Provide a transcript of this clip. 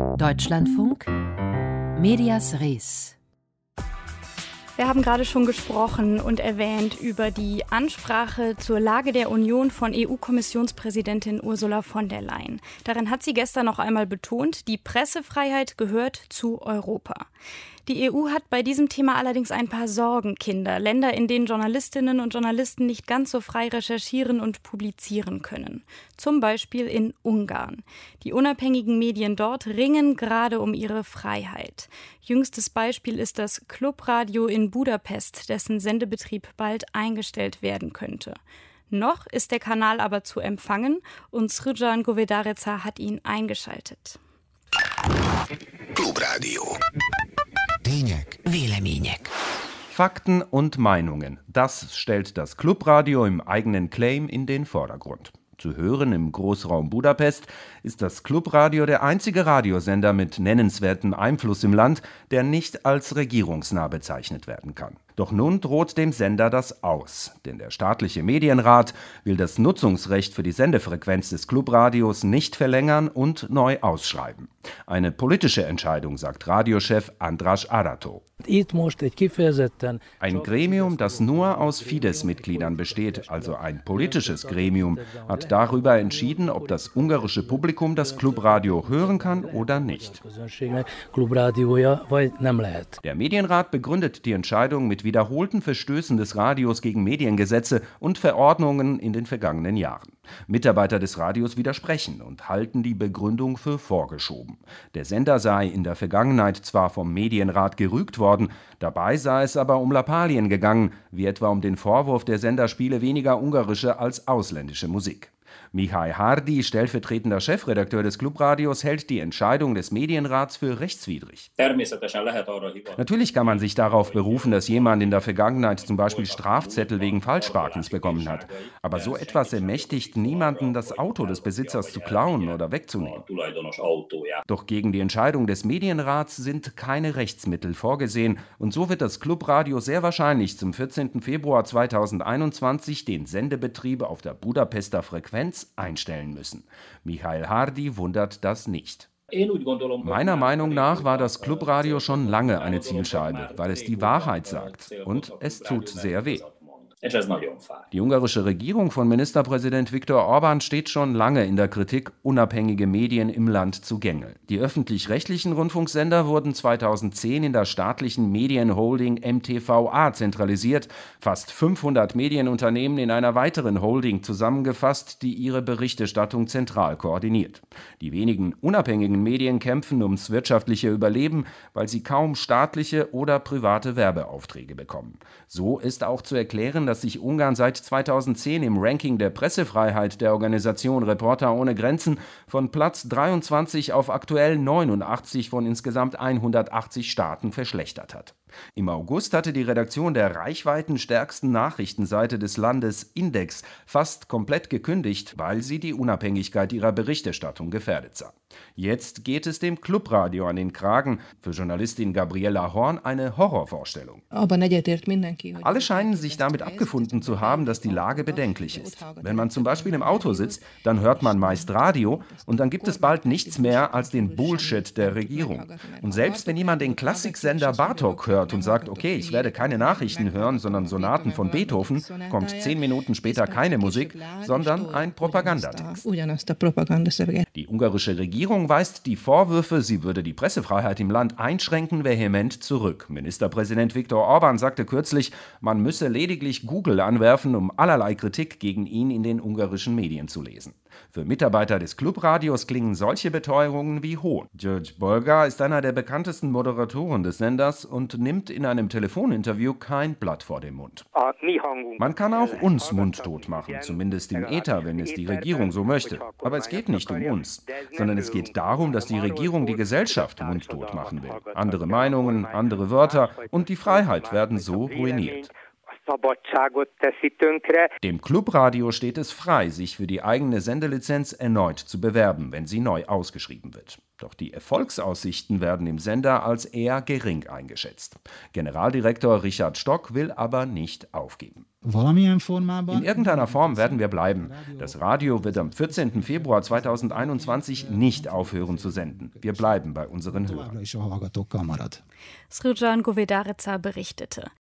Deutschlandfunk Medias Res. Wir haben gerade schon gesprochen und erwähnt über die Ansprache zur Lage der Union von EU-Kommissionspräsidentin Ursula von der Leyen. Darin hat sie gestern noch einmal betont, die Pressefreiheit gehört zu Europa. Die EU hat bei diesem Thema allerdings ein paar Sorgenkinder. Länder, in denen Journalistinnen und Journalisten nicht ganz so frei recherchieren und publizieren können. Zum Beispiel in Ungarn. Die unabhängigen Medien dort ringen gerade um ihre Freiheit. Jüngstes Beispiel ist das Clubradio in Budapest, dessen Sendebetrieb bald eingestellt werden könnte. Noch ist der Kanal aber zu empfangen und Srđan Govedareca hat ihn eingeschaltet. Clubradio. Tények, vélemények. Fakten und Meinungen, das stellt das Clubradio im eigenen Claim in den Vordergrund. Zu hören im Großraum Budapest ist das Clubradio der einzige Radiosender mit nennenswertem Einfluss im Land, der nicht als regierungsnah bezeichnet werden kann. Doch nun droht dem Sender das aus, denn der staatliche Medienrat will das Nutzungsrecht für die Sendefrequenz des Clubradios nicht verlängern und neu ausschreiben. Eine politische Entscheidung, sagt Radiochef András Arato. Ein Gremium, das nur aus Fidesz-Mitgliedern besteht, also ein politisches Gremium, hat darüber entschieden, ob das ungarische Publikum das Clubradio hören kann oder nicht. Der Medienrat begründet die Entscheidung mit wiederholten Verstößen des Radios gegen Mediengesetze und Verordnungen in den vergangenen Jahren. Mitarbeiter des Radios widersprechen und halten die Begründung für vorgeschoben. Der Sender sei in der Vergangenheit zwar vom Medienrat gerügt worden, dabei sei es aber um Lappalien gegangen, wie etwa um den Vorwurf, der Sender spiele weniger ungarische als ausländische Musik. Mihály Hardy, stellvertretender Chefredakteur des Clubradios, hält die Entscheidung des Medienrats für rechtswidrig. Natürlich kann man sich darauf berufen, dass jemand in der Vergangenheit zum Beispiel Strafzettel wegen Falschparkens bekommen hat. Aber so etwas ermächtigt niemanden, das Auto des Besitzers zu klauen oder wegzunehmen. Doch gegen die Entscheidung des Medienrats sind keine Rechtsmittel vorgesehen und so wird das Clubradio sehr wahrscheinlich zum 14. Februar 2021 den Sendebetrieb auf der Budapester Frequenz einstellen müssen. Mihály Hardy wundert das nicht. Meiner Meinung nach war das Clubradio schon lange eine Zielscheibe, weil es die Wahrheit sagt. Und es tut sehr weh. Die ungarische Regierung von Ministerpräsident Viktor Orbán steht schon lange in der Kritik, unabhängige Medien im Land zu gängeln. Die öffentlich-rechtlichen Rundfunksender wurden 2010 in der staatlichen Medienholding MTVA zentralisiert, fast 500 Medienunternehmen in einer weiteren Holding zusammengefasst, die ihre Berichterstattung zentral koordiniert. Die wenigen unabhängigen Medien kämpfen ums wirtschaftliche Überleben, weil sie kaum staatliche oder private Werbeaufträge bekommen. So ist auch zu erklären, dass sich Ungarn seit 2010 im Ranking der Pressefreiheit der Organisation Reporter ohne Grenzen von Platz 23 auf aktuell 89 von insgesamt 180 Staaten verschlechtert hat. Im August hatte die Redaktion der reichweitenstärksten Nachrichtenseite des Landes Index fast komplett gekündigt, weil sie die Unabhängigkeit ihrer Berichterstattung gefährdet sah. Jetzt geht es dem Clubradio an den Kragen. Für Journalistin Gabriela Horn eine Horrorvorstellung. Alle scheinen sich damit abgefunden zu haben, dass die Lage bedenklich ist. Wenn man zum Beispiel im Auto sitzt, dann hört man meist Radio und dann gibt es bald nichts mehr als den Bullshit der Regierung. Und selbst wenn jemand den Klassiksender Bartók hört und sagt, okay, ich werde keine Nachrichten hören, sondern Sonaten von Beethoven, kommt 10 Minuten später keine Musik, sondern ein Propagandatext. Die ungarische Regierung weist die Vorwürfe, sie würde die Pressefreiheit im Land einschränken, vehement zurück. Ministerpräsident Viktor Orbán sagte kürzlich, man müsse lediglich Google anwerfen, um allerlei Kritik gegen ihn in den ungarischen Medien zu lesen. Für Mitarbeiter des Clubradios klingen solche Beteuerungen wie Hohn. György Bolgár ist einer der bekanntesten Moderatoren des Senders und nimmt in einem Telefoninterview kein Blatt vor den Mund. Man kann auch uns mundtot machen, zumindest im Äther, wenn es die Regierung so möchte. Aber es geht nicht um uns, sondern es geht darum, dass die Regierung die Gesellschaft mundtot machen will. Andere Meinungen, andere Wörter und die Freiheit werden so ruiniert. Dem Clubradio steht es frei, sich für die eigene Sendelizenz erneut zu bewerben, wenn sie neu ausgeschrieben wird. Doch die Erfolgsaussichten werden im Sender als eher gering eingeschätzt. Generaldirektor Richard Stock will aber nicht aufgeben. In irgendeiner Form werden wir bleiben. Das Radio wird am 14. Februar 2021 nicht aufhören zu senden. Wir bleiben bei unseren Hörern. Srdjan Govedarica berichtete.